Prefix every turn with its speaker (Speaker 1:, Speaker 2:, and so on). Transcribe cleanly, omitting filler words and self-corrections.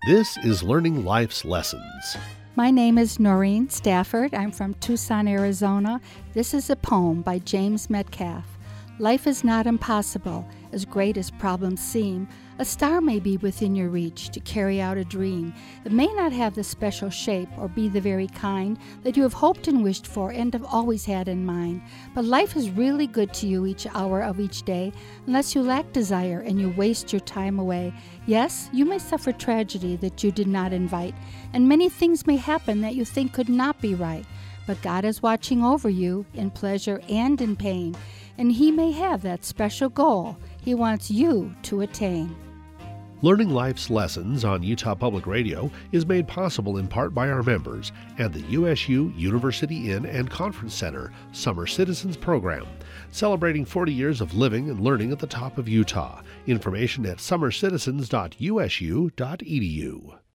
Speaker 1: This is Learning Life's Lessons.
Speaker 2: My name is Noreen Stafford. I'm from Tucson, Arizona. This is a poem by James Metcalf. Life is not impossible, as great as problems seem. A star may be within your reach to carry out a dream. It may not have the special shape or be the very kind that you have hoped and wished for and have always had in mind. But life is really good to you each hour of each day, unless you lack desire and you waste your time away. Yes, you may suffer tragedy that you did not invite, and many things may happen that you think could not be right. But God is watching over you in pleasure and in pain, and He may have that special goal He wants you to attain.
Speaker 1: Learning Life's Lessons on Utah Public Radio is made possible in part by our members and the USU University Inn and Conference Center Summer Citizens Program, celebrating 40 years of living and learning at the top of Utah. Information at summercitizens.usu.edu.